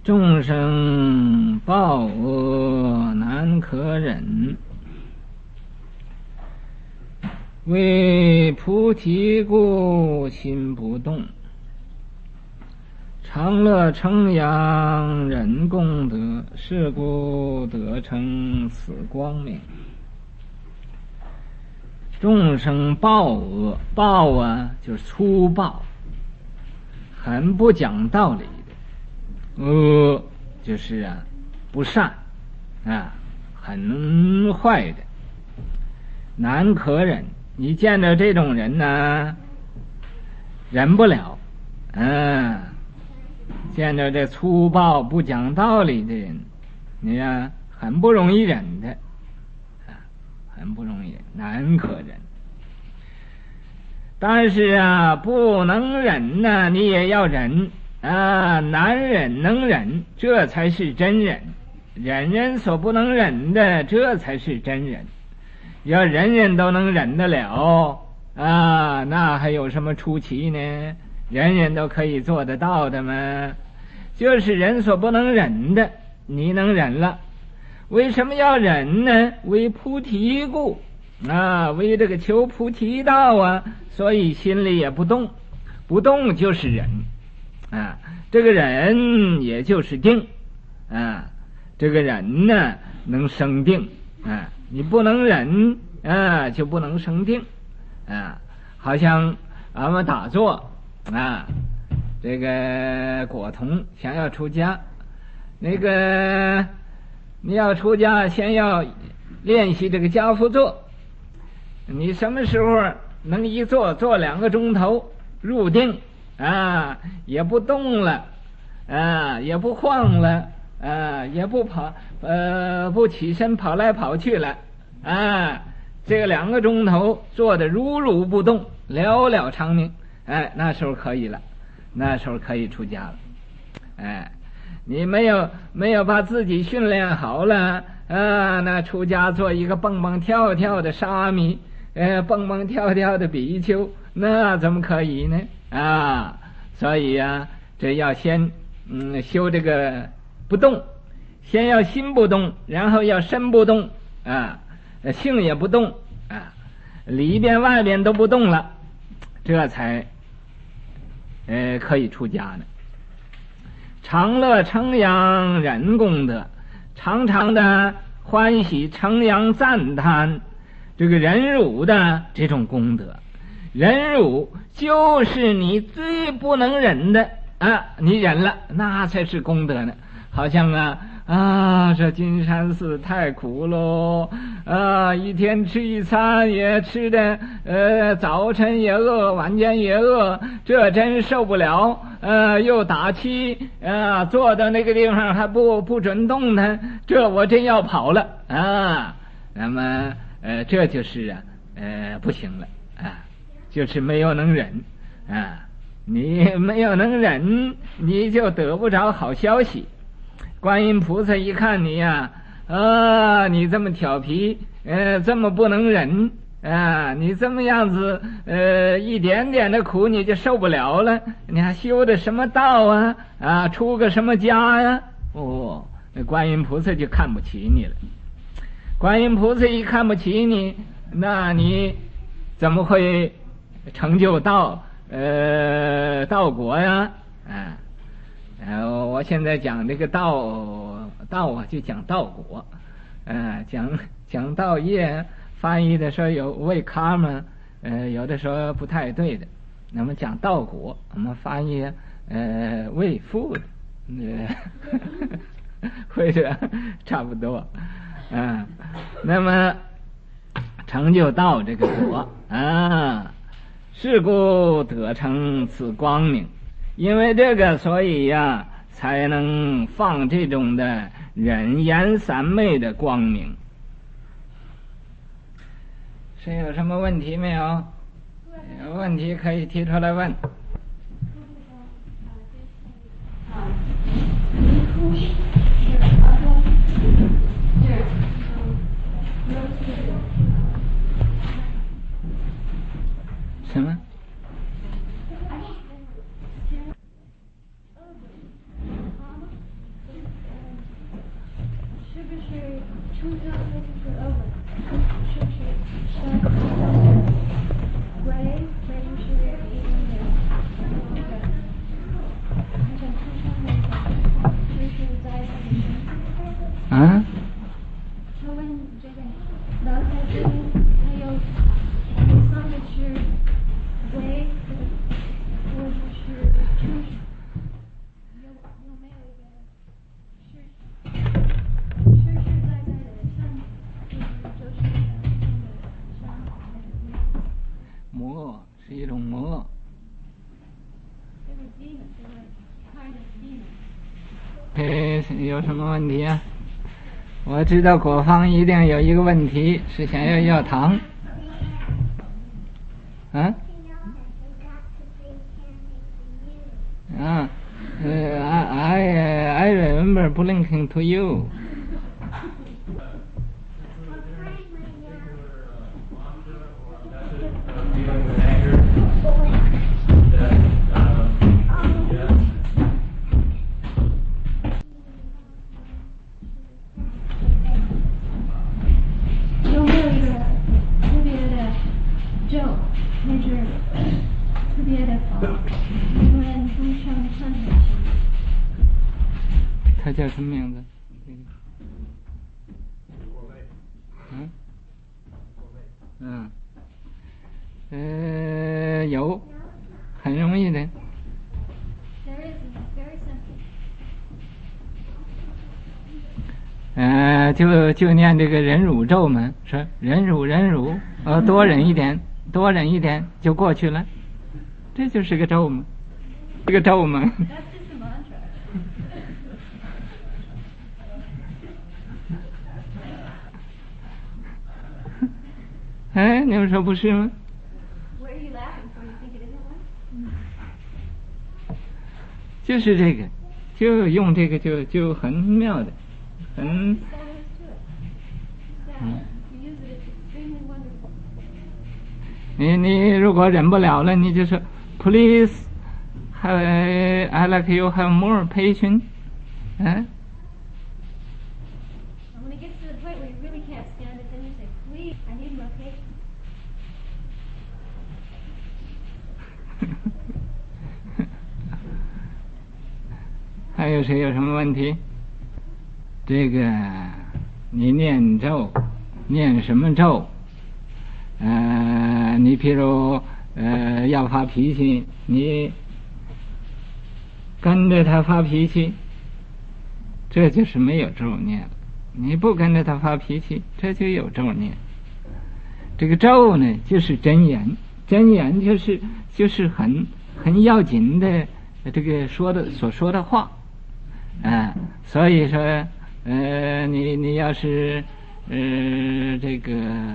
众生报恶难可忍，为菩提故心不动，常乐称扬人功德，是故得成此光明。众生报恶，报啊就是粗暴，很不讲道理的；恶就是不善很坏的，难可忍。你见着这种人呢，忍不了。见着这粗暴不讲道理的人，你很不容易忍的，很不容易忍，难可忍。但是不能忍呢，你也要忍难忍能忍，这才是真忍。忍人所不能忍的，这才是真忍。要人人都能忍得了那还有什么出奇呢？人人都可以做得到的吗？就是人所不能忍的，你能忍了。为什么要忍呢？为菩提故为这个求菩提道所以心里也不动。不动就是忍这个忍也就是定这个忍呢能生定你不能忍就不能生定好像俺们打坐这个果童想要出家，那个你要出家先要练习这个家趺坐。你什么时候能一坐2个钟头入定也不动了也不晃了也不跑不起身跑来跑去了这个2个钟头坐得如如不动，了了长明那时候可以了，那时候可以出家了你没有把自己训练好了那出家做一个蹦蹦跳跳的沙弥蹦蹦跳跳的比丘，那怎么可以呢所以这要先修这个不动，先要心不动，然后要身不动性也不动里边外边都不动了，这才可以出家呢。常乐称扬人功德，常常的欢喜称扬赞叹这个忍辱的这种功德。忍辱就是你最不能忍的你忍了，那才是功德呢。好像这金山寺太苦喽一天吃一餐也吃的早晨也饿，晚间也饿，这真受不了又打七坐到那个地方还不准动弹，这我真要跑了那么这就是不行了就是没有能忍你没有能忍，你就得不着好消息。观音菩萨一看你你这么调皮这么不能忍你这么样子一点点的苦你就受不了了，你还修的什么道出个什么家呀那观音菩萨就看不起你了。观音菩萨一看不起你，那你怎么会成就道果呀我现在讲这个道就讲道果讲道业，翻译的时候有为卡嘛有的时候不太对的。那么讲道果，我们翻译为父的或者差不多那么成就道这个果是故得成此光明。因为这个所以才能放这种的忍言三昧的光明。谁有什么问题没有？有问题可以提出来问。什么？ 冲上那就是over，就是上为就是一点点那个，好像冲上那个，就是在他的身。 啊？ 他问这个，然后他说还有上的是为，或者是冲上，有没有一个是在的上，就是上魔是一种魔。 这个地呢，这个看着地呢。 有什么问题啊？我知道果方一定有一个问题是想要糖。啊？啊，I remember blinking to you.他叫什么名字？有，很容易的。就念这个忍辱咒嘛，说忍辱，多忍一点就过去了，这就是个咒嘛，这个咒嘛。哎，你们说不是吗？就是这个，就用这个就很妙的，很。你如果忍不了了，你就说 Please, I like you have more patience. 嗯。 When it gets to the point where you really can't stand it, then you say, "Please, I need more patience." 还有谁有什么问题？这个你念咒，念什么咒？你譬如要发脾气，你跟着他发脾气，这就是没有咒念了。你不跟着他发脾气，这就有咒念。这个咒呢，就是真言，真言就是很要紧的这个所说的话。所以说你要是这个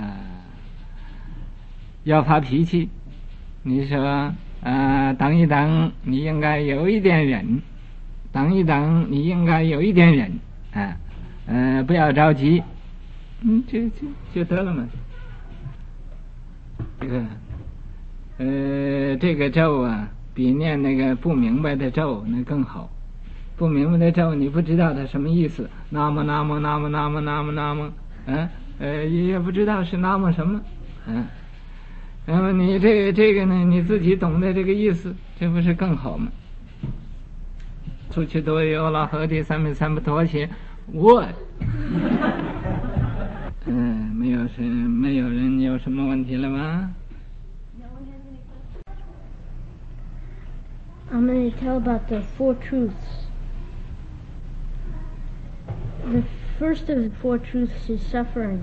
要发脾气，你说等一等，你应该有一点忍，等一等，你应该有一点忍，不要着急，就得了嘛。这个咒啊，比念那个不明白的咒那更好。不明白的咒，你不知道它什么意思，那么，也不知道是那么什么，那么你这个呢，你自己懂得这个意思，这不是更好吗？出去多有了和第三不妥协，我，没有人有什么问题了吗？ I'm going to tell about the four truths. The first of the four truths is suffering.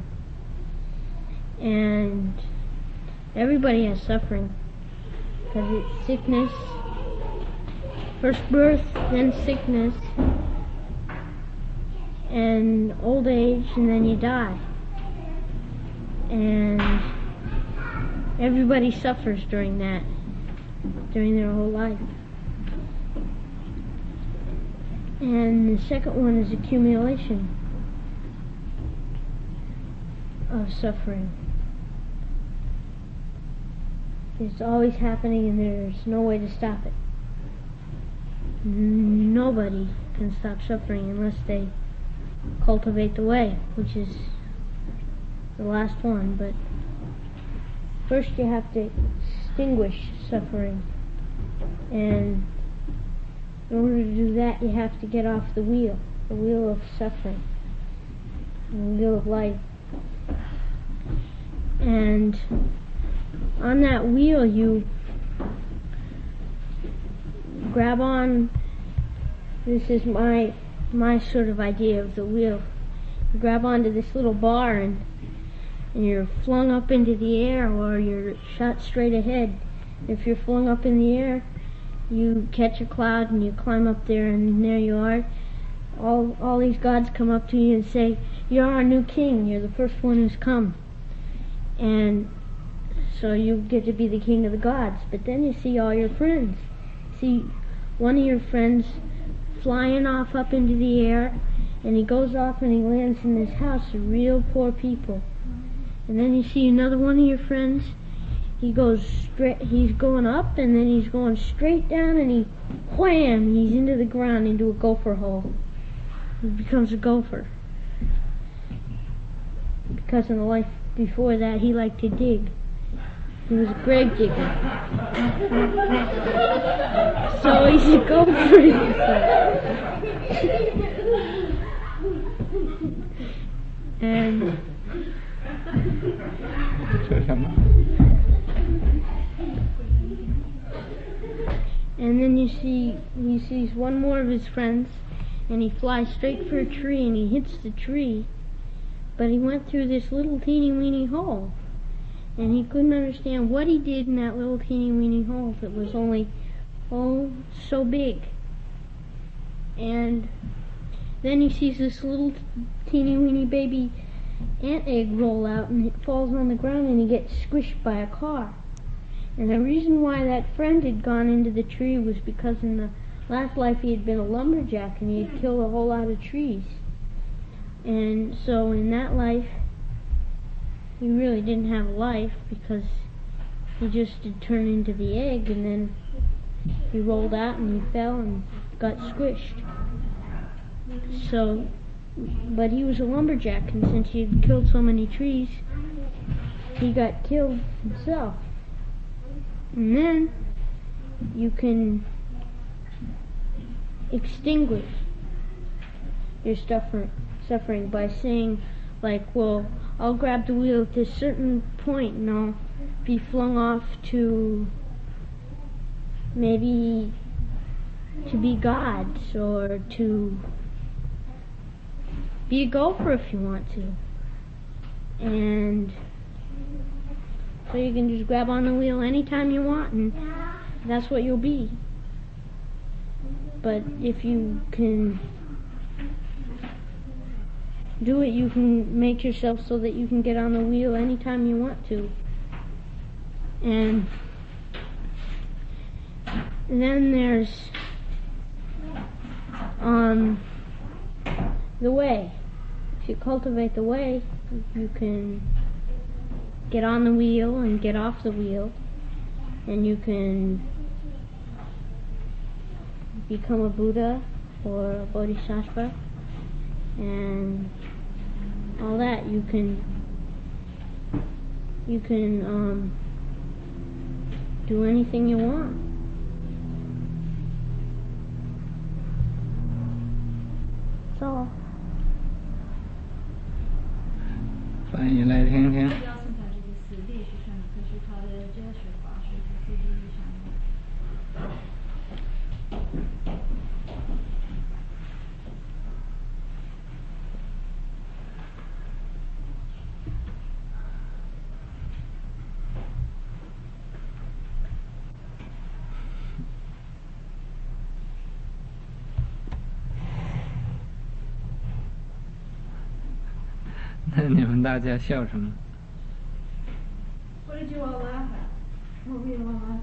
And everybody has suffering. Because it's sickness, first birth, then sickness, and old age, and then you die. And everybody suffers during that, during their whole life. And the second one is accumulation of suffering. It's always happening and there's no way to stop it. Nobody can stop suffering unless they cultivate the way, which is the last one. But first you have to extinguish suffering, and in order to do that you have to get off the wheel of suffering, the wheel of life. And on that wheel you grab on. This is my sort of idea of the wheel. You grab onto this little bar and you're flung up into the air, or you're shot straight ahead. If you're flung up in the air, you catch a cloud and you climb up there, and there you are. All these gods come up to you and say, "You're our new king. You're the first one who's come." And so you get to be the king of the gods. But then you see all your friends. See one of your friends flying off up into the air, and he goes off and he lands in this house of real poor people. And then you see another one of your friends. He's going up, and then he's going straight down, and wham, he's into the ground, into a gopher hole. He becomes a gopher. Because in the life before that, he liked to dig. He was a grave digger. So he's a gopher. And then he sees one more of his friends, and he flies straight for a tree, and he hits the tree, but he went through this little teeny weeny hole, and he couldn't understand what he did in that little teeny weeny hole that was only so big. And then he sees this little teeny weeny baby ant egg roll out, and it falls on the ground, and he gets squished by a car. And the reason why that friend had gone into the tree was because in the last life he had been a lumberjack, and he had killed a whole lot of trees. And so in that life he really didn't have a life, because he just had turned into the egg, and then he rolled out and he fell and got squished. So, but he was a lumberjack, and since he had killed so many trees, he got killed himself. And then you can extinguish your suffering by saying, like, well, I'll grab the wheel at this certain point, and I'll be flung off to maybe to be gods, or to be a gopher if you want to. And so you can just grab on the wheel anytime you want, and that's what you'll be. But if you can do it, you can make yourself so that you can get on the wheel anytime you want to. And then there's the way. If you cultivate the way, you can get on the wheel and get off the wheel, and you can become a Buddha or a Bodhisattva and all that. You can do anything you want. That's all. 翻译来听听。 要从他这个思维是上面，可是他的哲学方式他自己上面。 那你们大家笑什么？ 我这就往晚上，我没往晚上。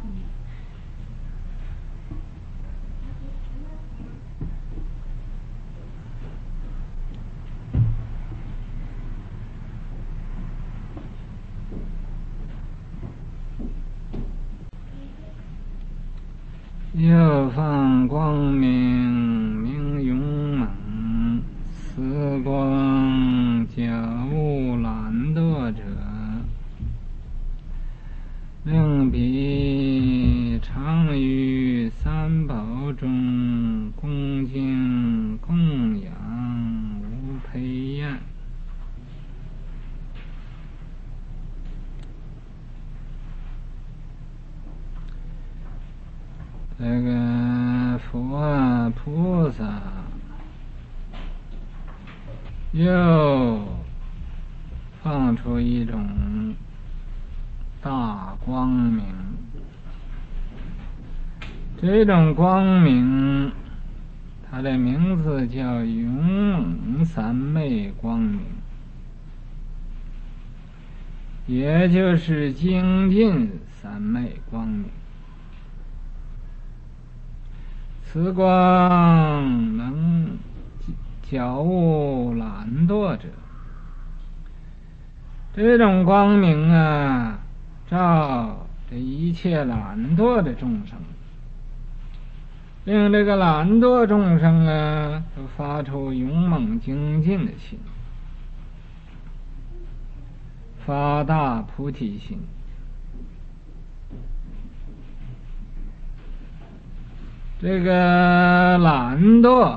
右放光明，明勇猛，四果恭敬供养无培宴。这个佛菩萨又放出一种大光明，这种光明它的名字叫勇猛三昧光明，也就是精进三昧光明。此光能觉悟懒惰者，这种光明啊，照这一切懒惰的众生，令这个懒惰众生啊，都发出勇猛精进的心，发大菩提心。这个懒惰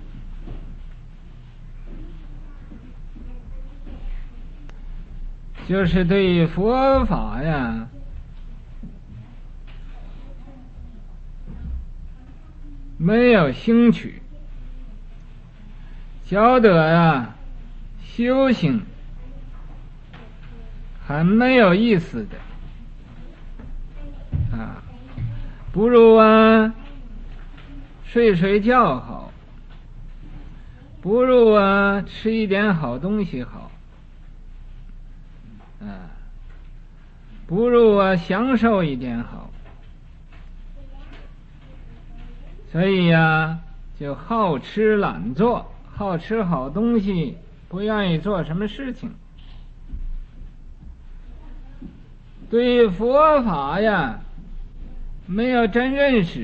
就是对佛法呀没有兴趣，觉得呀修行很没有意思的啊，不如啊睡睡觉好，不如啊吃一点好东西好，不如啊享受一点好。所以呀，就好吃懒做，好吃好东西，不愿意做什么事情。对佛法呀没有真认识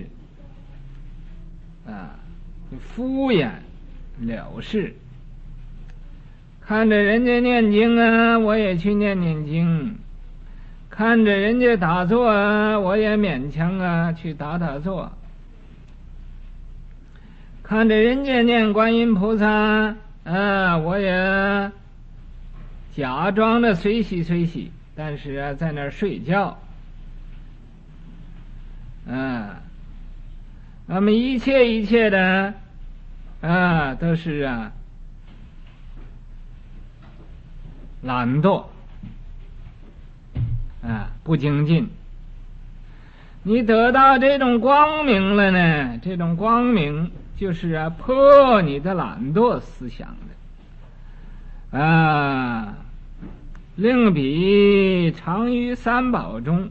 就敷衍了事，看着人家念经啊，我也去念念经；看着人家打坐啊，我也勉强啊去打打坐；看着人家念观音菩萨我也假装的随喜随喜，但是啊，在那儿睡觉。那么一切的都是懒惰不精进。你得到这种光明了呢，这种光明就是破你的懒惰思想的令彼常于三宝中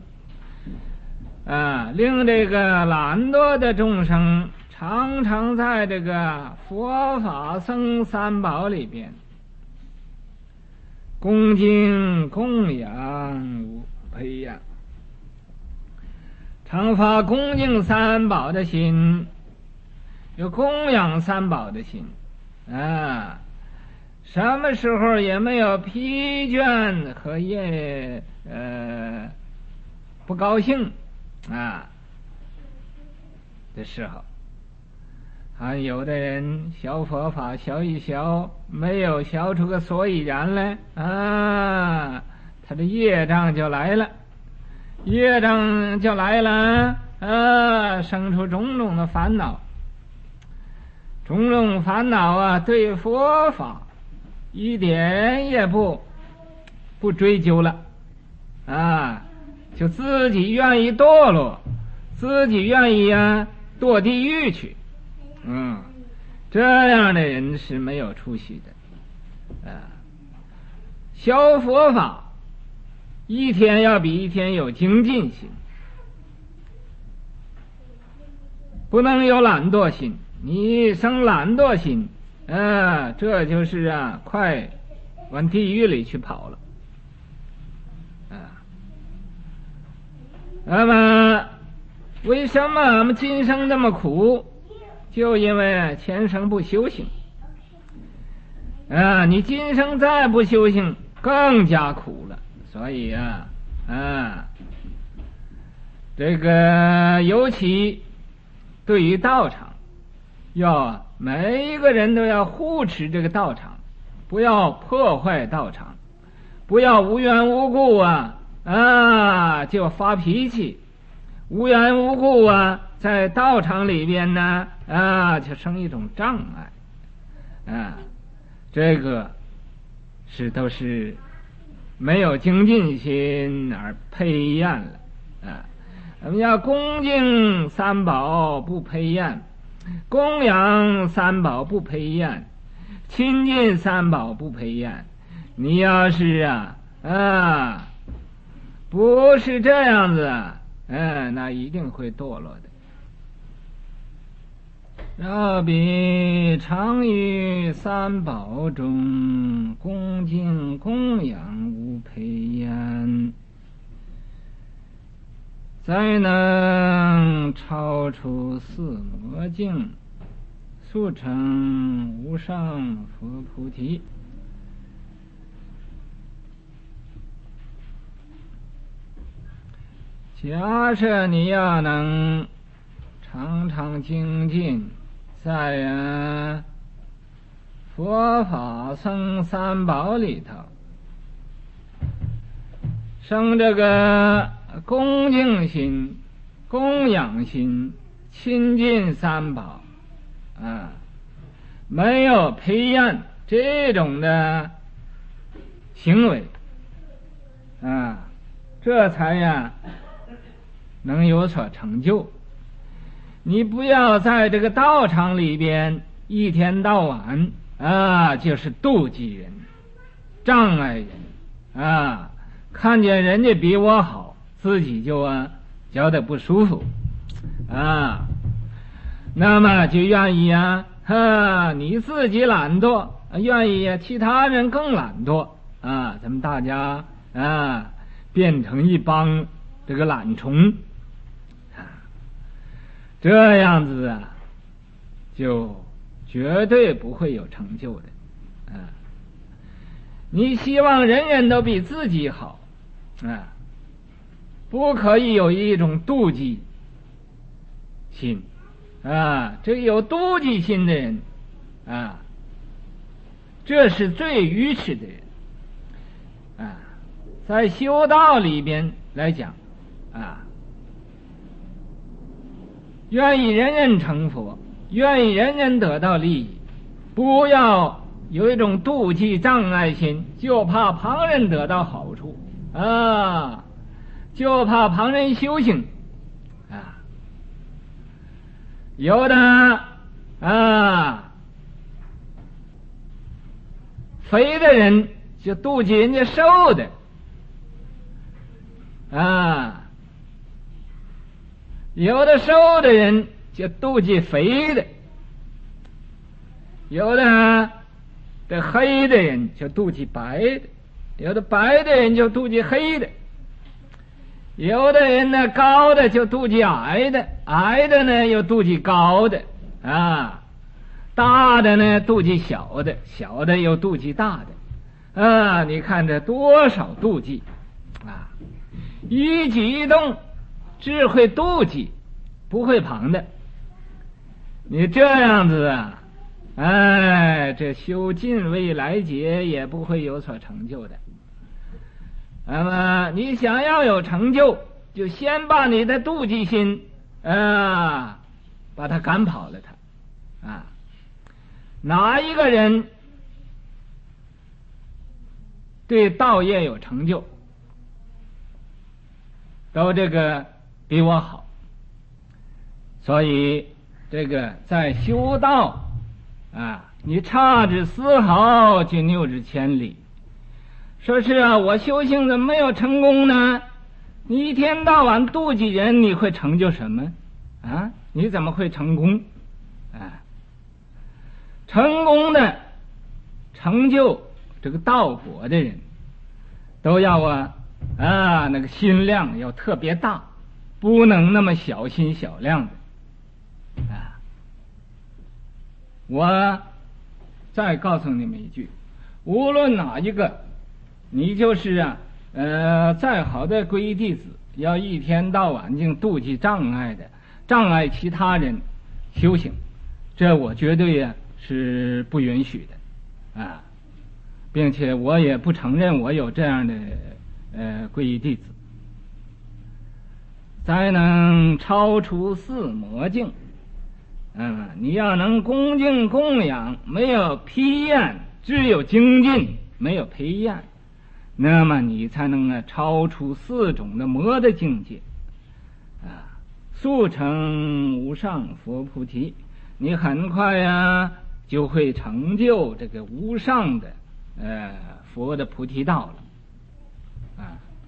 令这个懒惰的众生常常在这个佛法僧三宝里边恭敬供养无培养，常发恭敬三宝的心，有供养三宝的心什么时候也没有疲倦和不高兴的时候。有的人学佛法学一学，没有学出个所以然来他的业障就来了，生出种种的烦恼，种种烦恼对佛法一点也不追究了就自己愿意堕落，自己愿意堕地狱去。这样的人是没有出息的学佛法一天要比一天有精进心，不能有懒惰心。你生懒惰心这就是快往地狱里去跑了那么为什么我们今生这么苦？就因为前生不修行你今生再不修行更加苦了。所以这个尤其对于道场每一个人都要护持这个道场，不要破坏道场，不要无缘无故就发脾气，无缘无故在道场里边呢就生一种障碍这个都是没有精进心而配厌了我们要恭敬三宝不配厌，供养三宝不配厌，亲近三宝不配厌。你要是不是这样子那一定会堕落的。rab彼常于三宝中，恭敬供养无配厌，才能超出四魔境，速成无上佛菩提。假设你要能常常精进在佛法僧三宝里头，生这个恭敬心、供养心、亲近三宝没有培养这种的行为这才能有所成就。你不要在这个道场里边一天到晚就是妒忌人、障碍人看见人家比我好，自己就觉得不舒服那么就愿意你自己懒惰，愿意其他人更懒惰咱们大家变成一帮这个懒虫这样子就绝对不会有成就的你希望人人都比自己好不可以有一种妒忌心这有妒忌心的人这是最愚痴的人在修道里边来讲愿意人人成佛，愿意人人得到利益，不要有一种妒忌障碍心，就怕旁人得到好处就怕旁人修行有的肥的人就妒忌人家瘦的有的瘦的人就妒忌肥的，有的黑的人就妒忌白的，有的白的人就妒忌黑的，有的人呢高的就妒忌矮的，矮的呢又妒忌高的大的呢妒忌小的，小的又妒忌大的你看这多少妒忌一举一动只会妒忌不会旁的，你这样子这修尽未来劫也不会有所成就的。那么你想要有成就，就先把你的妒忌心把它赶跑了它哪一个人对道业有成就，都这个比我好。所以这个在修道你差之丝毫就谬之千里。说是我修行怎么没有成功呢？你一天到晚妒忌人，你会成就什么你怎么会成功成功的成就这个道果的人都要那个心量要特别大，不能那么小心小量的我再告诉你们一句，无论哪一个，你就是再好的皈依弟子，要一天到晚净妒忌障碍的，障碍其他人修行， 这我绝对呀是不允许的啊，并且我也不承认我有这样的皈依弟子。才能超出四魔境，你要能恭敬供养，没有批验，只有精进，没有批验，那么你才能超出四种的魔的境界速成无上佛菩提，你很快呀就会成就这个无上的佛的菩提道了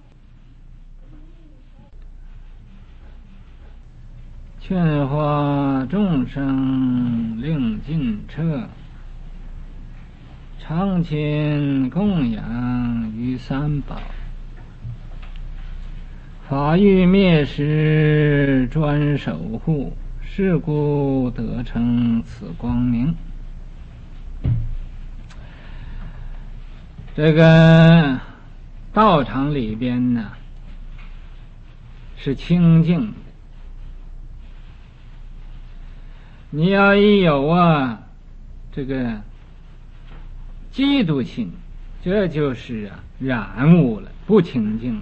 劝化众生令尽彻，常勤供养于三宝，法欲灭时专守护，是故得成此光明。这个道场里边呢是清净的，你要一有这个嫉妒心，这就是染污了，不清净了。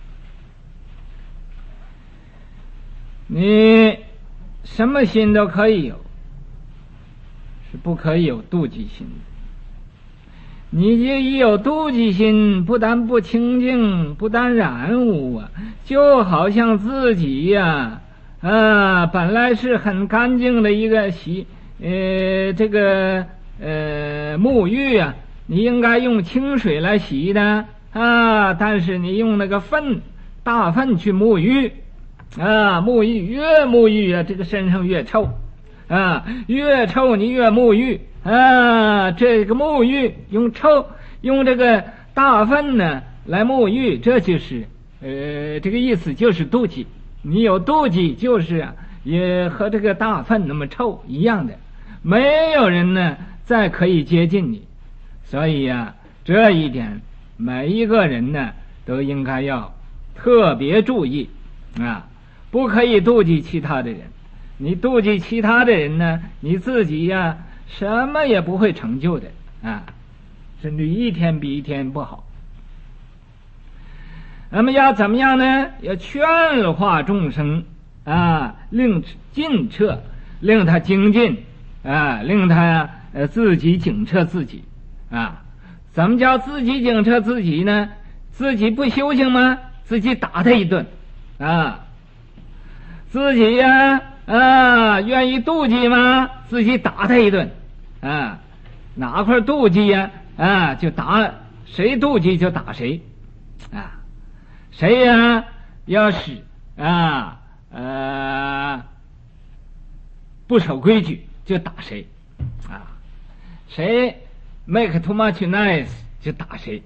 你什么心都可以有，是不可以有妒忌心的。你这一有妒忌心，不但不清净，不但染污就好像自己本来是很干净的一个这个沐浴你应该用清水来洗的但是你用那个大粪去沐浴沐浴越沐浴这个身上越臭越臭你越沐浴这个沐浴用这个大粪呢来沐浴，这就是这个意思，就是妒忌。你有妒忌，就是也和这个大粪那么臭一样的，没有人呢再可以接近你。所以这一点每一个人呢都应该要特别注意不可以妒忌其他的人。你妒忌其他的人呢，你自己什么也不会成就的甚至一天比一天不好。那么要怎么样呢？要劝化众生令尽彻，令他精进令他自己警彻自己怎么叫自己警彻自己呢？自己不修行吗？自己打他一顿自己愿意妒忌吗？自己打他一顿哪块妒忌就打谁，妒忌就打谁谁要是不守规矩就打谁谁 make too much nice 就打谁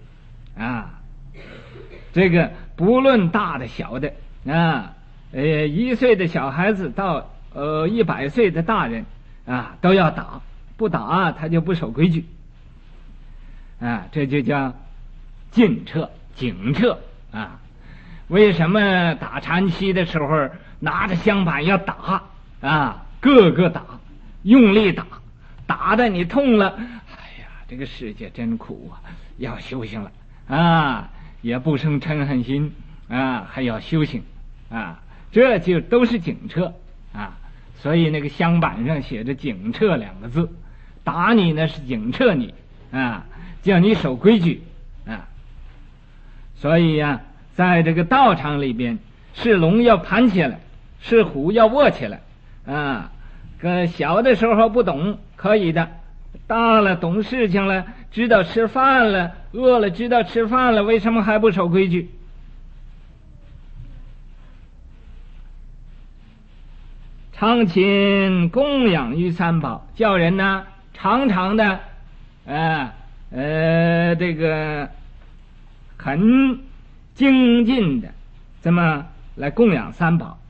这个不论大的小的1岁的小孩子到100岁的大人都要打，不打他就不守规矩这就叫尽彻警彻为什么打禅期的时候拿着香板要打个个打，用力打的你痛了，哎呀这个世界真苦要修行了也不生嗔恨心还要修行这就都是警彻所以那个香板上写着警彻2个字，打你呢是警彻你叫你守规矩所以在这个道场里边，是龙要盘起来，是虎要卧起来小的时候不懂可以的，大了懂事情了，知道吃饭了，饿了知道吃饭了，为什么还不守规矩？常勤供养于三宝，叫人呢常常的这个很精进的这么来供养三宝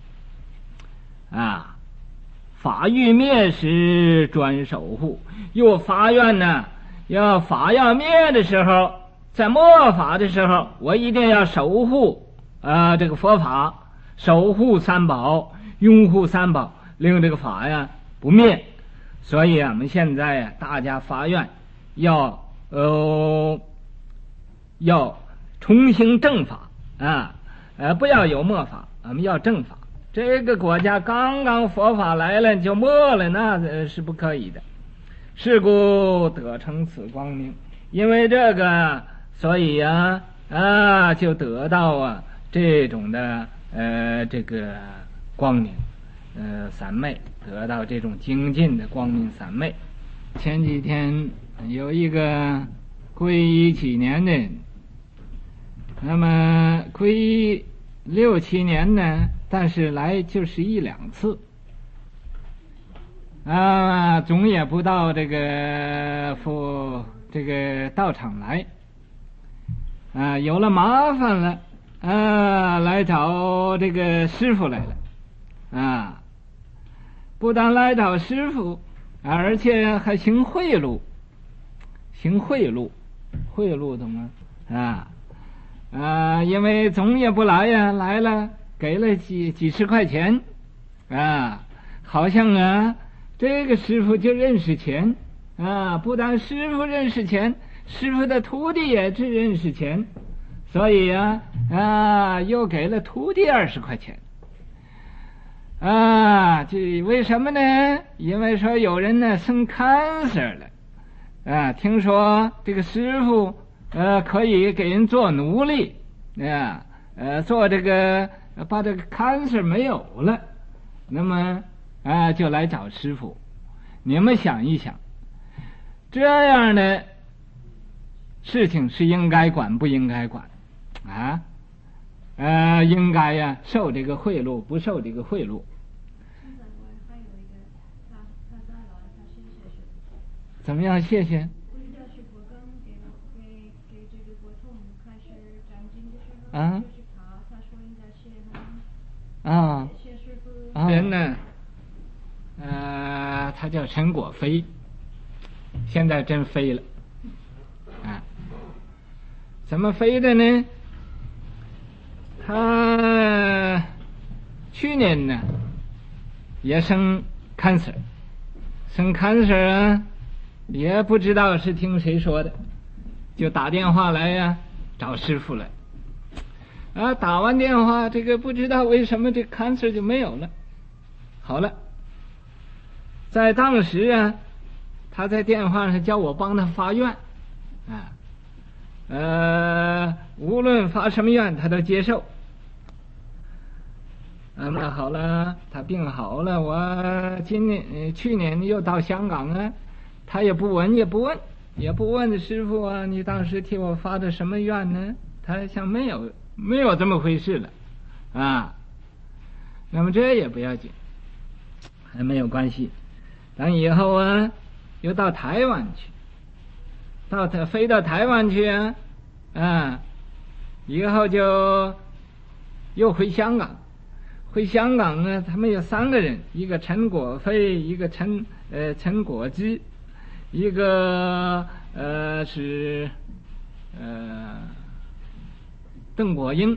法欲灭时专守护。有法愿呢，法要灭的时候，在末法的时候，我一定要守护这个佛法，守护三宝，拥护三宝，令这个法不灭。 所以我们现在大家发愿要重新正法啊，不要有末法，我们要正法。这个国家刚刚佛法来了就没了，那是不可以的。是故得成此光明，因为这个，所以就得到这种的这个光明三昧，得到这种精进的光明三昧。前几天有一个皈依几年的人，那么皈依6、7年呢，但是来就是1、2次总也不到这个道场来有了麻烦了来找这个师父来了不但来找师父，而且还行贿赂，懂吗？因为总也不来呀，来了给了几十块钱好像这个师父就认识钱不但师父认识钱，师父的徒弟也只认识钱，所以又给了徒弟20块钱这为什么呢？因为说有人呢生 cancer 了听说这个师父可以给人做奴隶做这个把这个 cancer 没有了，那么就来找师父。你们想一想，这样的事情是应该管不应该管应该受这个贿赂，不受这个贿赂。怎么样？谢谢。人呢他叫陈果飞，现在真飞了怎么飞的呢？他去年呢也生 cancer 也不知道是听谁说的，就打电话来找师父了打完电话，这个不知道为什么这 cancer 就没有了，好了。在当时他在电话上叫我帮他发愿无论发什么愿他都接受那好了，他病好了，我去年又到香港他也不问师父你当时替我发的什么愿呢？他想没有这么回事了那么这也不要紧，还没有关系。等以后又到台湾去，飞到台湾去以后就又回香港。他们有3个人，一个陈果飞，一个陈果基，一个是邓果英。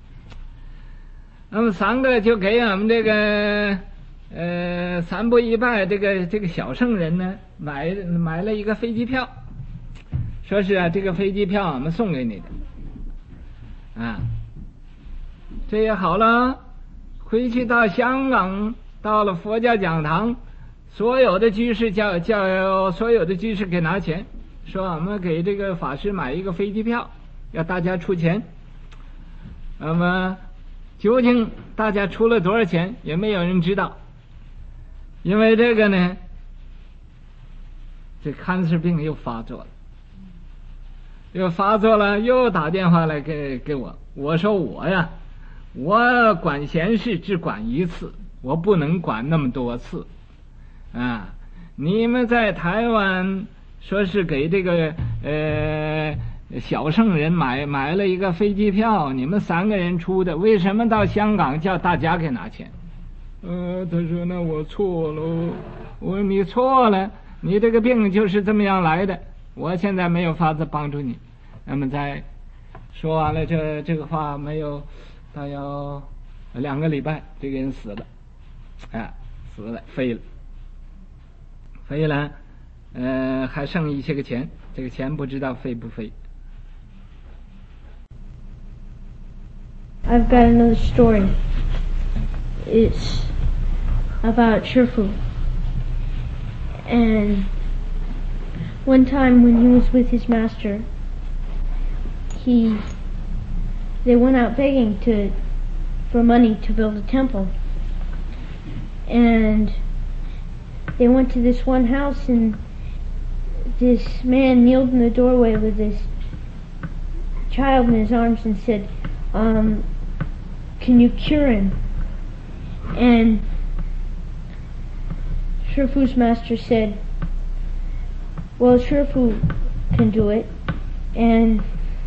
那么3个就给我们这个三步一拜这个小圣人呢买了一个飞机票，说是这个飞机票我们送给你的这也好了。回去到香港，到了佛教讲堂，所有的居士叫所有的居士给拿钱，说我们给这个法师买一个飞机票，要大家出钱。那么究竟大家出了多少钱也没有人知道，因为这个呢这 cancer 病又发作了，又打电话来给我。我说我管闲事只管1次，我不能管那么多次你们在台湾说是给这个小圣人买了一个飞机票，你们3个人出的，为什么到香港叫大家给拿钱？他说那我错了。我说你错了，你这个病就是这么样来的，我现在没有法子帮助你。那么在说完了这个话，没有大约2个礼拜，这个人死了飞所以呢，还剩一些个钱，这个钱不知道费不费。 I've got another story. It's about Shifu. And one time when he was with his master, they went out begging for money to build a temple. And they went to this one house, and this man kneeled in the doorway with this child in his arms and said, can you cure him? And Shifu's master said, well, Shifu can do it. And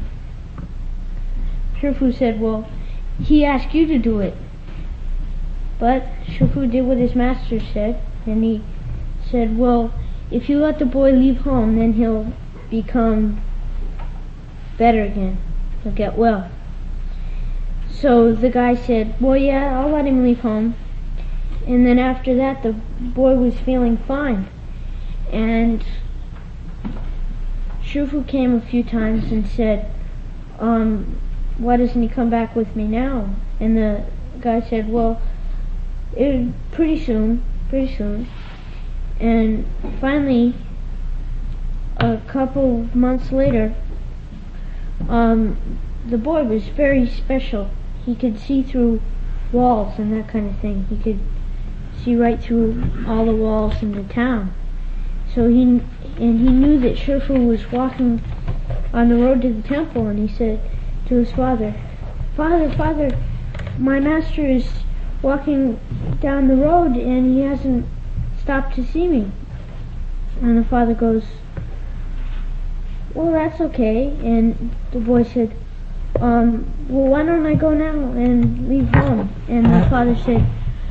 Shifu said, well, he asked you to do it. But Shifu did what his master said, and he said, well, if you let the boy leave home, then he'll become better again. He'll get well. So the guy said, well, yeah, I'll let him leave home. And then after that, the boy was feeling fine. And Shifu came a few times and said, why doesn't he come back with me now? And the guy said, well, pretty soon. And finally, a couple of months later, the boy was very special. He could see through walls and that kind of thing. He could see right through all the walls in the town. So he knew that Shifu was walking on the road to the temple, and he said to his father, Father, my master is walking down the road and he hasn't stopped to see me. And the father goes, well, that's okay. And the boy said, well, why don't I go now and leave home? And the father said,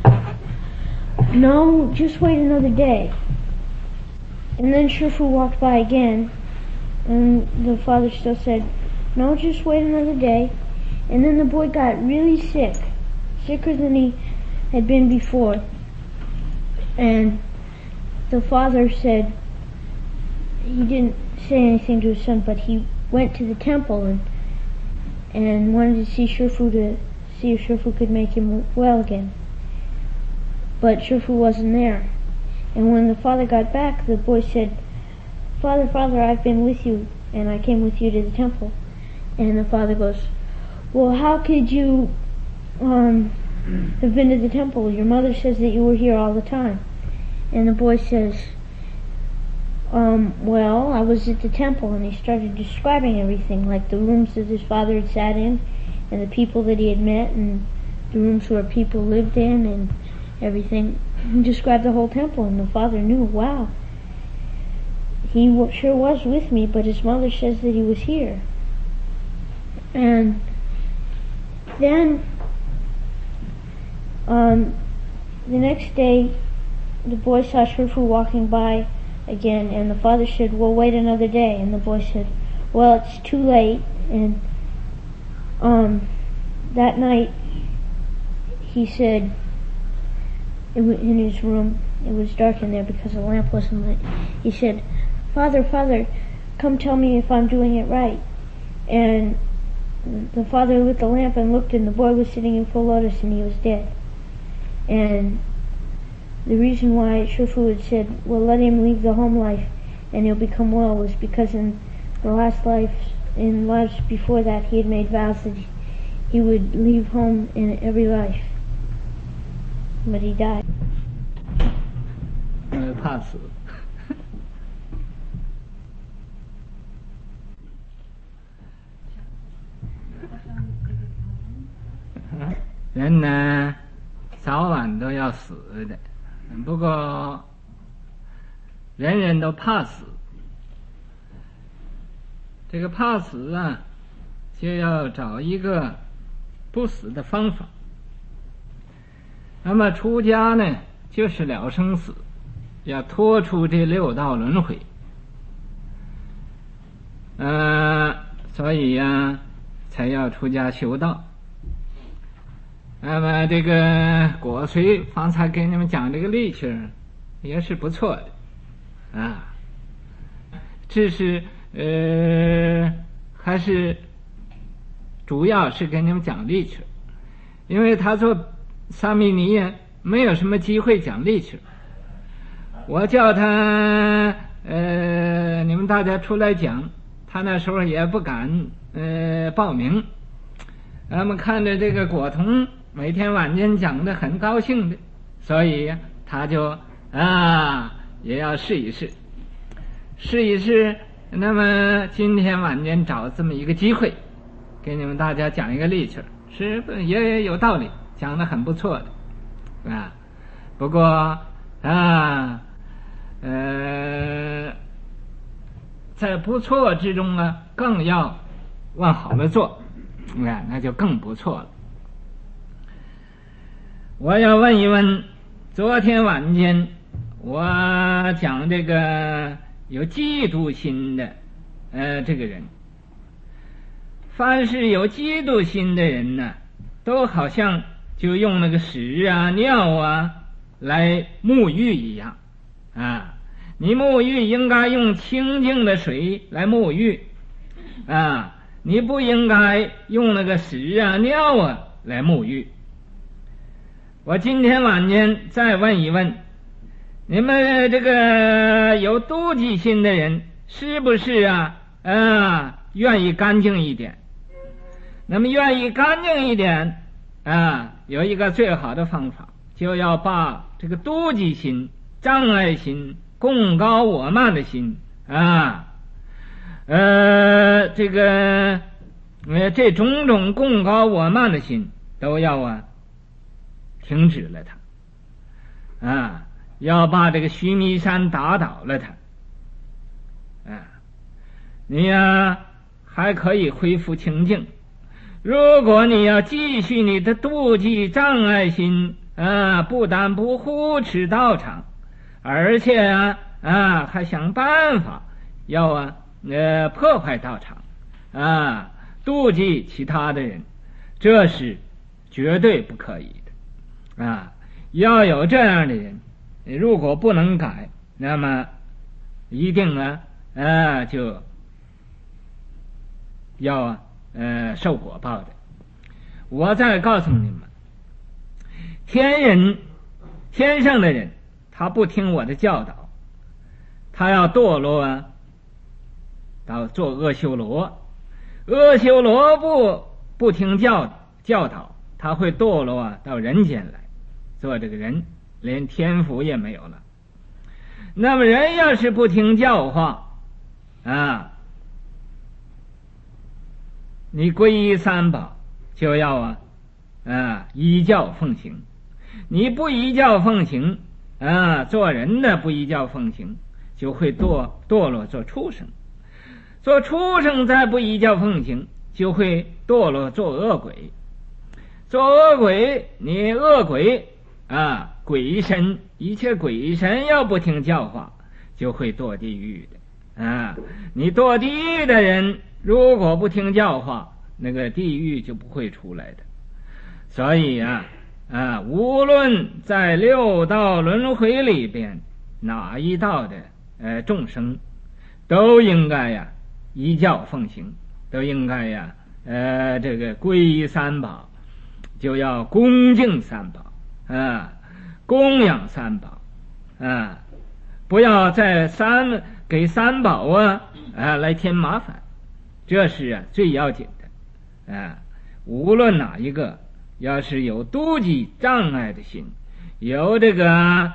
no, just wait another day. And then Shifu walked by again, and the father still said, no, just wait another day. And then the boy got really sick, sicker than he had been before. And the father said, he didn't say anything to his son, but he went to the temple and wanted to see Shifu to see if Shifu could make him well again. But Shifu wasn't there. And when the father got back, the boy said, Father, I've been with you, and I came with you to the temple. And the father goes, well, how could you have been to the temple? Your mother says that you were here all the time. And the boy says, well, I was at the temple. And he started describing everything, like the rooms that his father had sat in, and the people that he had met, and the rooms where people lived in, and everything. He described the whole temple, and the father knew, wow, he sure was with me, but his mother says that he was here. And then the next day, the boy saw Shifu walking by again, and the father said, well, wait another day. And the boy said, well, it's too late. And that night, he said, in his room, it was dark in there because the lamp wasn't lit, he said, Father, come tell me if I'm doing it right. And the father lit the lamp and looked, and the boy was sitting in full lotus, and he was dead. And the reason why Shifu had said, well, let him leave the home life and he'll become well, was because in the last life, in lives before that, he had made vows that he would leave home in every life. But he died. 怕死。人呢，早晚都要死的，不过人人都怕死。这个怕死啊，就要找一个不死的方法。那么出家呢，就是了生死，要脱出这六道轮回。所以呀，才要出家修道。那么这个果随方才给你们讲这个例子也是不错的。 啊。这是还是主要是给你们讲历史，因为他做萨米尼呀没有什么机会讲历史，我叫他你们大家出来讲，他那时候也不敢报名。咱们看着这个果童每天晚间讲的很高兴的，所以他就也要试一试。那么今天晚间找这么一个机会，给你们大家讲一个历史，是也有道理，讲得很不错的啊。不过在不错之中呢，更要往好了做，那就更不错了。我要问一问，昨天晚间我讲这个有嫉妒心的这个人，凡是有嫉妒心的人呢，都好像就用那个屎啊尿啊来沐浴一样啊。你沐浴应该用清净的水来沐浴啊，你不应该用那个屎啊尿啊来沐浴。我今天晚间再问一问，你们这个有妒忌心的人是不是愿意干净一点？那么愿意干净一点有一个最好的方法，就要把这个妒忌心、障碍心、贡高我慢的心这种种贡高我慢的心都要停止了它要把这个须弥山打倒了它你还可以恢复清净。如果你要继续你的妒忌障碍心不但不护持道场，而且还想办法要破坏道场妒忌其他的人，这是绝对不可以的要有这样的人，如果不能改，那么一定就要受果报的。我再告诉你们，天上的人他不听我的教导，他要堕落到做阿修罗。阿修罗不听教导，他会堕落到人间来做这个人，连天福也没有了。那么人要是不听教化你皈依三宝就要依教奉行。你不依教奉行做人的不依教奉行，就会堕落做畜生。做畜生再不依教奉行，就会堕落做恶鬼。做恶鬼，你恶鬼鬼神，一切鬼神要不听教化，就会堕地狱的你堕地狱的人，如果不听教化，那个地狱就不会出来的。所以无论在六道轮回里边哪一道的众生，都应该依教奉行，都应该这个皈依三宝，就要恭敬三宝供养三宝不要再给三宝来添麻烦，这是最要紧的无论哪一个，要是有妒忌障碍的心，有这个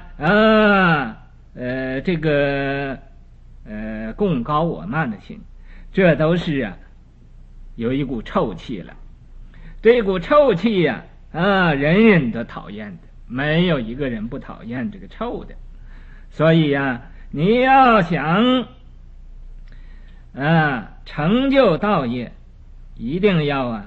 贡高我慢的心，这都是有一股臭气了。这股臭气人人都讨厌的，没有一个人不讨厌这个臭的。所以你要想成就道业，一定要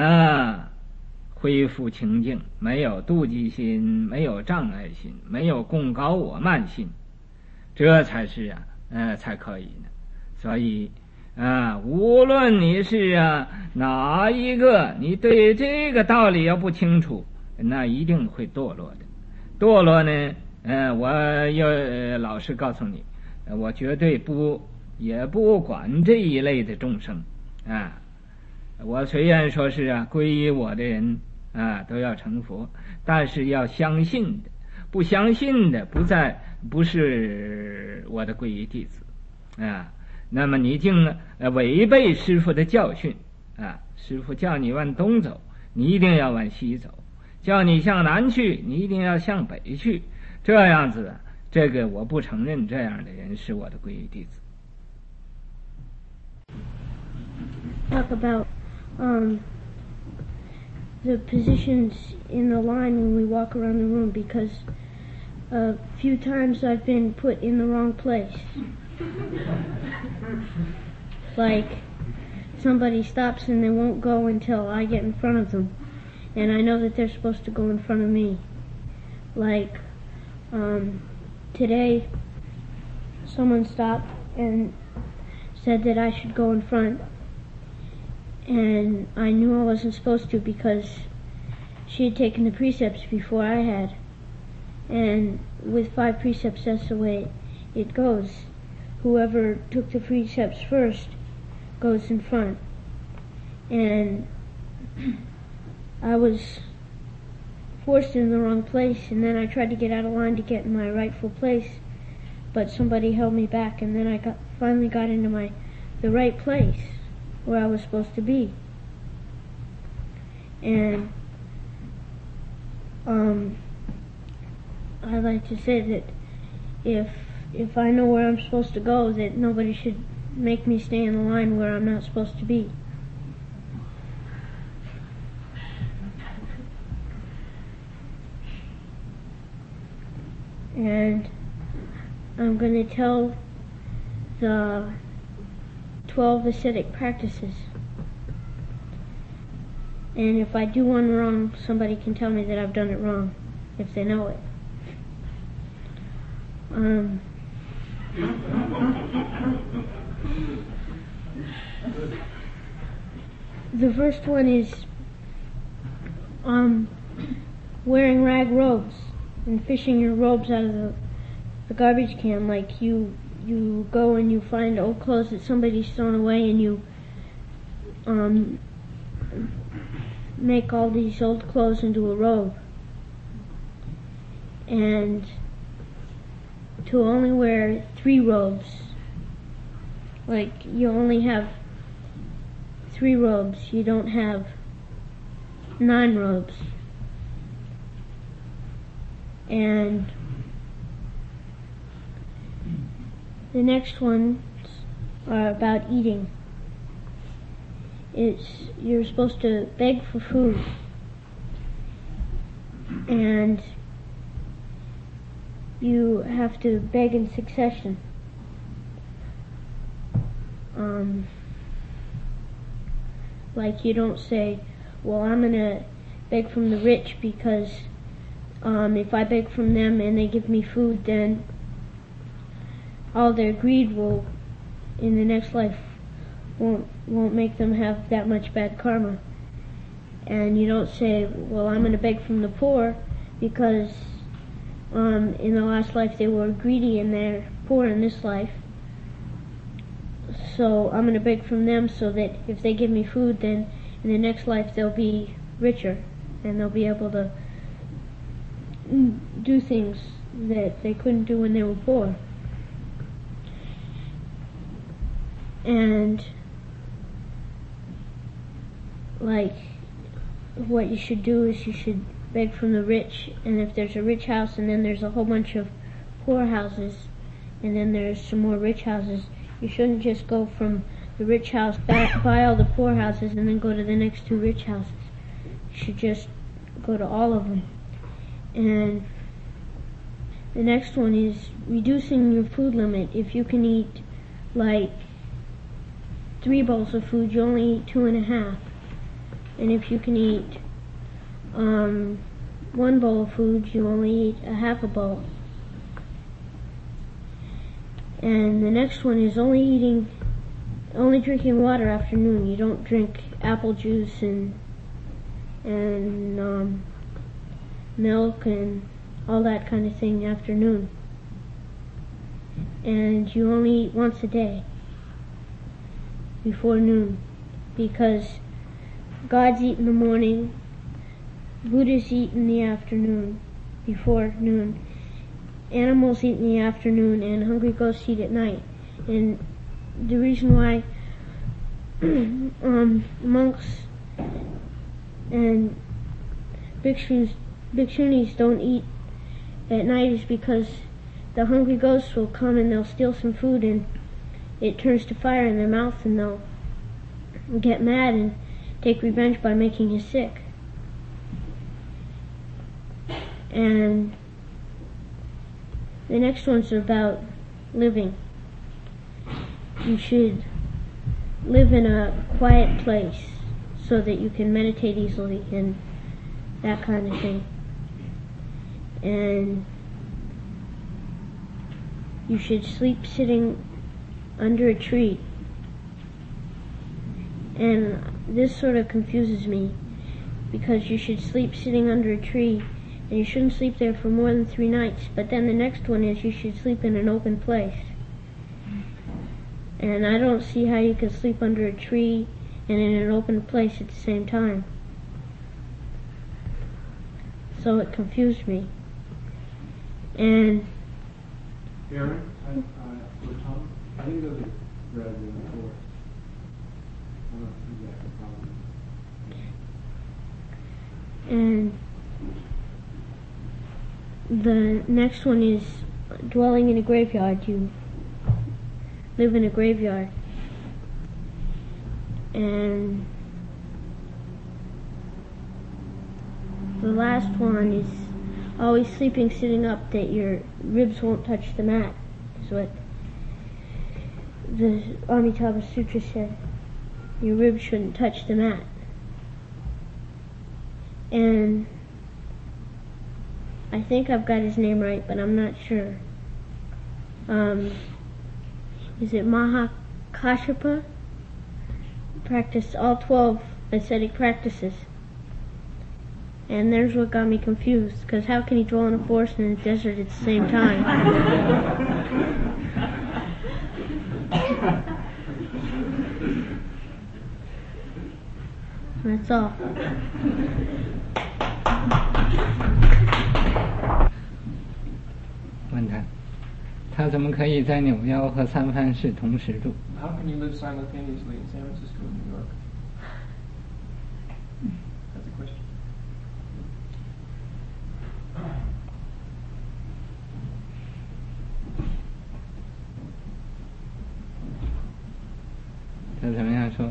恢复清净，没有妒忌心，没有障碍心，没有贡高我慢心，这才是才可以呢。所以无论你是哪一个，你对这个道理要不清楚，那一定会堕落的。堕落呢我又老实告诉你我绝对也不管这一类的众生啊。我虽然说是皈依我的人都要成佛，但是要相信的，不相信的不是我的皈依弟子那么你竟违背师父的教训师父叫你往东走，你一定要往西走；叫你向南去，你一定要向北去。这样子这个我不承认这样的人是我的皈依弟子。 Talk about the positions in the line when we walk around the room, because a few times I've been put in the wrong place. Like somebody stops and they won't go until I get in front of them, and I know that they're supposed to go in front of me. Like today someone stopped and said that I should go in front, and I knew I wasn't supposed to because she had taken the precepts before I had, and with 5 precepts that's the way it goes. Whoever took the precepts first goes in front, and I was forced in the wrong place, and then I tried to get out of line to get in my rightful place, but somebody held me back, and then I finally got into the right place where I was supposed to be. And I'd like to say that if I know where I'm supposed to go, that nobody should make me stay in the line where I'm not supposed to be. And I'm going to tell the 12 ascetic practices. And if I do one wrong, somebody can tell me that I've done it wrong, if they know it. The first one is wearing rag robes and fishing your robes out of the garbage can. Like you go and you find old clothes that somebody's thrown away, and you make all these old clothes into a robe. And to only wear 3 robes. Like you only have 3 robes, you don't have 9 robes. And the next ones are about eating. You're supposed to beg for food, and you have to beg in succession. Like you don't say, well, I'm going to beg from the rich because if I beg from them and they give me food, then all their greed will, in the next life, won't make them have that much bad karma. And you don't say, well, I'm going to beg from the poor because in the last life they were greedy and they're poor in this life. So I'm going to beg from them so that if they give me food, then in the next life they'll be richer and they'll be able to do things that they couldn't do when they were poor. And like what you should do is you should beg from the rich, and if there's a rich house and then there's a whole bunch of poor houses and then there's some more rich houses, you shouldn't just go from the rich house back, buy all the poor houses and then go to the next 2 rich houses. You should just go to all of them. And the next one is reducing your food limit. If you can eat like 3 bowls of food, you only eat 2.5. And if you can eat 1 bowl of food, you only eat a half a bowl. And the next one is only drinking water after noon. You don't drink apple juice and milk and all that kind of thing after noon. and you only eat once a day before noon, because gods eat in the morning, Buddhists eat in the afternoon, before noon, animals eat in the afternoon, and hungry ghosts eat at night. And the reason why monks and bhikshunis don't eat at night is because the hungry ghosts will come and they'll steal some food and it turns to fire in their mouth, and they'll get mad and take revenge by making you sick. And the next one's about living. You should live in a quiet place so that you can meditate easily and that kind of thing. And you should sleep sitting under a tree. And this sort of confuses me, because you should sleep sitting under a tree and you shouldn't sleep there for more than 3 nights, but then the next one is you should sleep in an open place. And I don't see how you can sleep under a tree and in an open place at the same time. So it confused me. And Aaron, for Tom, I think those are rather than the forest. I don't see that problem. And the next one is dwelling in a graveyard. You live in a graveyard. And the last one is always sleeping sitting up, that your ribs won't touch the mat, is what the Amitabha Sutra said. Your ribs shouldn't touch the mat. And I think I've got his name right, but I'm not sure. Is it Mahakashapa? Practiced all 12 ascetic practices. And there's what got me confused, because how can he dwell in a forest and in a desert at the same time? That's all. 问他怎么可以在纽约和三藩市同时住？ How can you live simultaneously in San Francisco and New York? That's a question. 他怎么样说？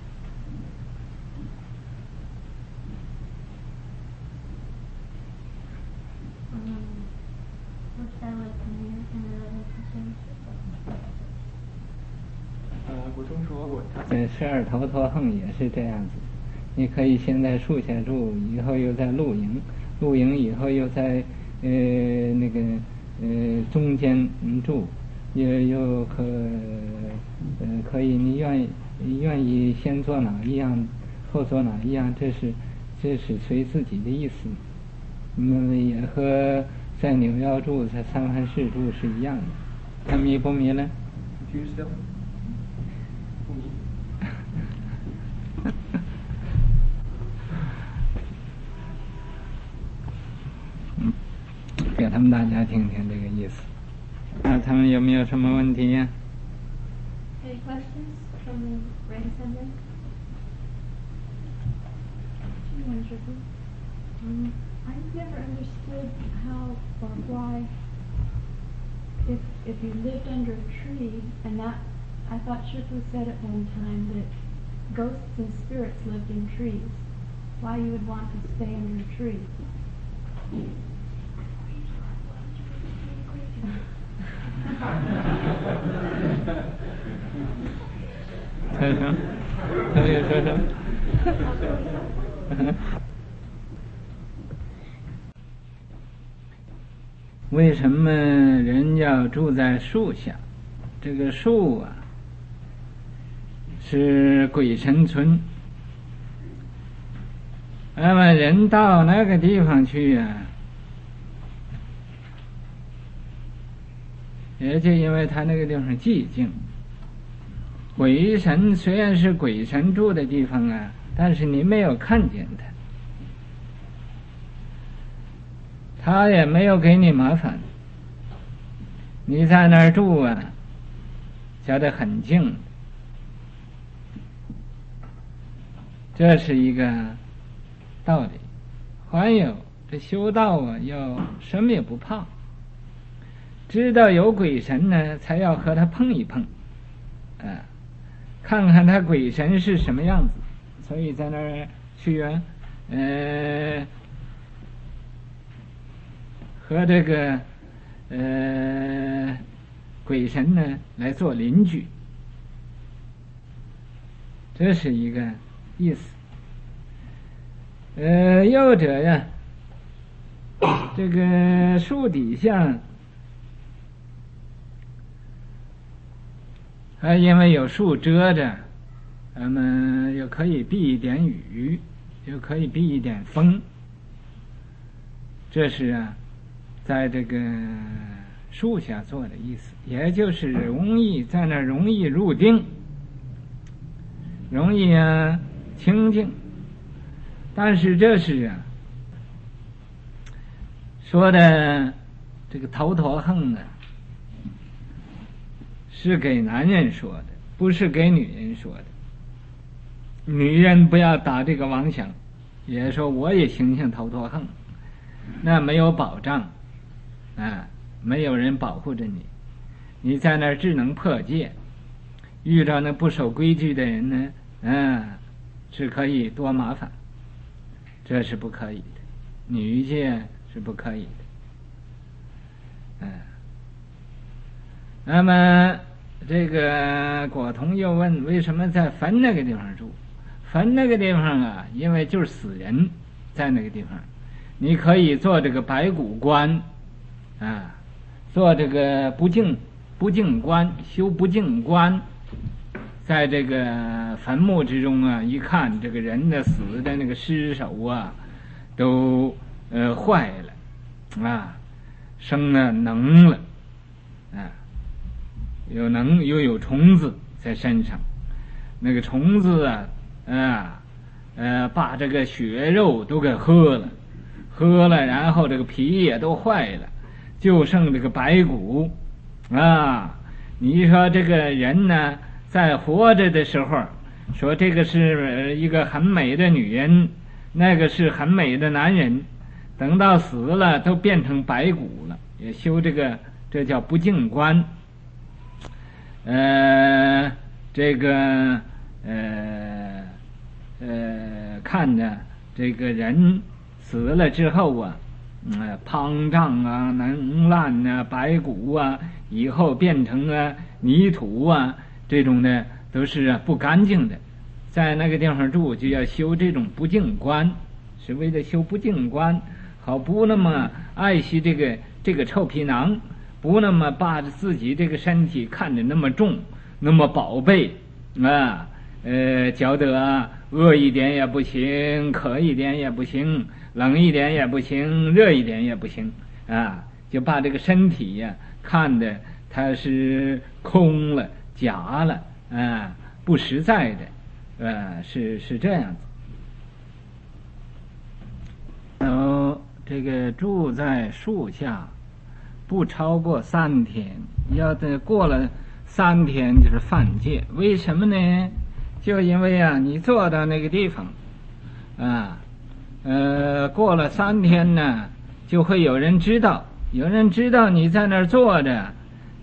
What's that like in here in another consumer? 国中说过， 在十二头陀横也是这样子，你可以先在树下住，以后又在露营，露营以后又在中间住，又可以，你愿意先做哪一样，后做哪一样，这是随自己的意思。也和在纽约住、在三藩市住是一样的。他迷不迷呢？ Confused still? 不迷。 给他们大家听听这个意思。他们有没有什么问题呀？ Any questions from the Grand Assembly? I've never understood how or why, if you lived under a tree, and that, I thought Shifu said at one time that ghosts and spirits lived in trees, why you would want to stay under a tree. Huh? 为什么人要住在树下？这个树啊，是鬼神村。那么人到那个地方去啊， 也就因为他那个地方寂静。鬼神虽然是鬼神住的地方啊，但是你没有看见他也没有给你麻烦，你在那儿住啊，觉得很静，这是一个道理。还有这修道啊，要什么也不怕，知道有鬼神呢，才要和他碰一碰，看看他鬼神是什么样子。所以在那儿去和这个鬼神呢来做邻居，这是一个意思。又者呀，这个树底下因为有树遮着，咱们又可以避一点雨，又可以避一点风，这是在这个树下做的意思，也就是容易在那容易入定，容易清净。但是这是说的这个头陀横是给男人说的，不是给女人说的。女人不要打这个妄想，也说我也形象头陀横，那没有保障没有人保护着你，你在那儿只能破戒，遇到那不守规矩的人呢是可以多麻烦，这是不可以的，女戒是不可以的。那么这个果童又问，为什么在坟那个地方住？坟那个地方因为就是死人在那个地方，你可以做这个白骨观做这个不净观，修不净观，在这个坟墓之中一看这个人的死的那个尸首都坏了生了脓了有脓又有虫子在身上，那个虫子把这个血肉都给喝了，然后这个皮也都坏了，就剩这个白骨你说这个人呢，在活着的时候说这个是一个很美的女人，那个是很美的男人，等到死了都变成白骨了，也修这叫不净观。这个看着这个人死了之后膨胀能烂白骨以后变成泥土这种的都是不干净的，在那个地方住就要修这种不净观，是为了修不净观，好不那么爱惜这个臭皮囊，不那么把自己这个身体看得那么重那么宝贝觉得饿一点也不行，渴一点也不行，冷一点也不行，热一点也不行就把这个身体看得它是空了假了不实在的是这样子。这个住在树下不超过3天，要过了3天就是犯戒。为什么呢？就因为你坐到那个地方过了3天呢，就会有人知道你在那儿坐着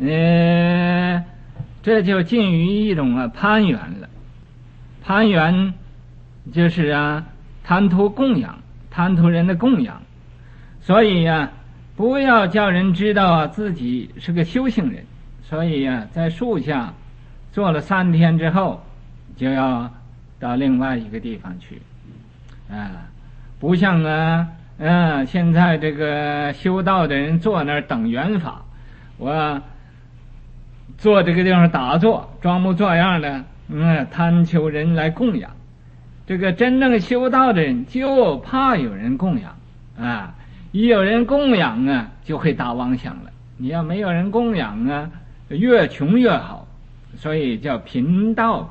这就近于一种攀缘了。攀缘就是贪图供养，贪图人的供养，所以不要叫人知道自己是个修行人。所以在树下坐了3天之后，就要到另外一个地方去不像现在这个修道的人坐那儿等缘法，我坐这个地方打坐，装模作样的贪求人来供养。这个真正修道的人就怕有人供养一有人供养就会打妄想了， 你要没有人供养啊，越穷越好，所以叫贫道，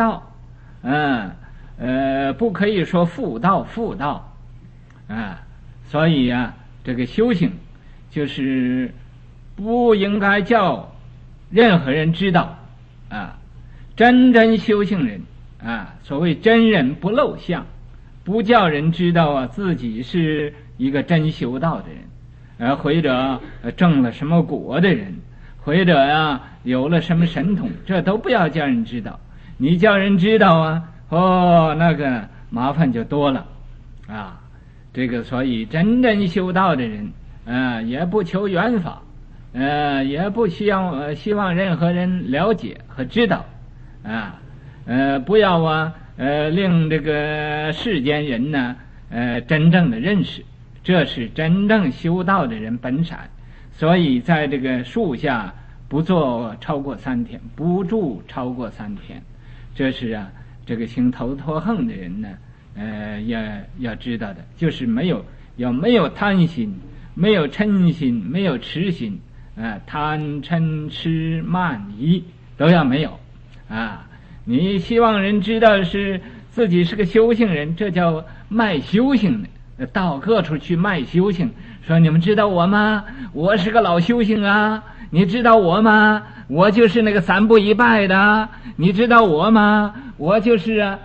不可以说富道啊。所以啊，这个修行就是不应该叫任何人知道啊。真正修行人啊，所谓真人不露相，不叫人知道啊自己是一个真修道的人，或者证了什么果的人，或者有了什么神通，这都不要叫人知道。你叫人知道啊，那个麻烦就多了啊。这个所以真正修道的人也不求缘法，也不希望任何人了解和知道不要令这个世间人呢真正的认识，这是真正修道的人本色。所以在这个树下不坐超过3天，不住超过3天，这是这个行头陀横的人呢要知道的，就是没有贪心，没有嗔心，没有痴心贪嗔痴慢疑都要没有你希望人知道是自己是个修行人，这叫卖修行的，到各处去卖修行，说你们知道我吗？我是个老修行你知道我吗？我就是那个3步1拜的，你知道我吗？我就是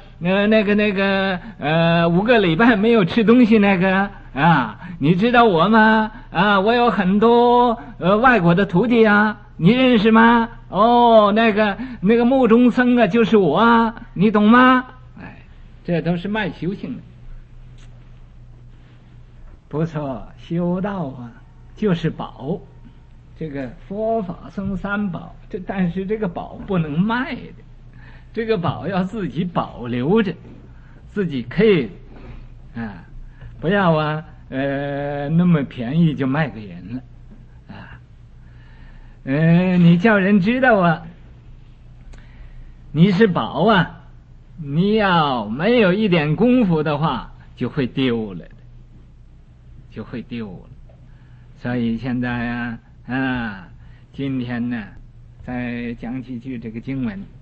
5个礼拜没有吃东西那个你知道我吗？我有很多外国的徒弟你认识吗？那个目中僧就是我你懂吗？这都是卖修行的。不错，修道就是宝，这个佛法僧3宝，但是这个宝不能卖的，这个宝要自己保留着，自己可以不要那么便宜就卖给人了你叫人知道你是宝你要没有一点功夫的话就会丢了，所以现在今天呢再讲几句这个经文。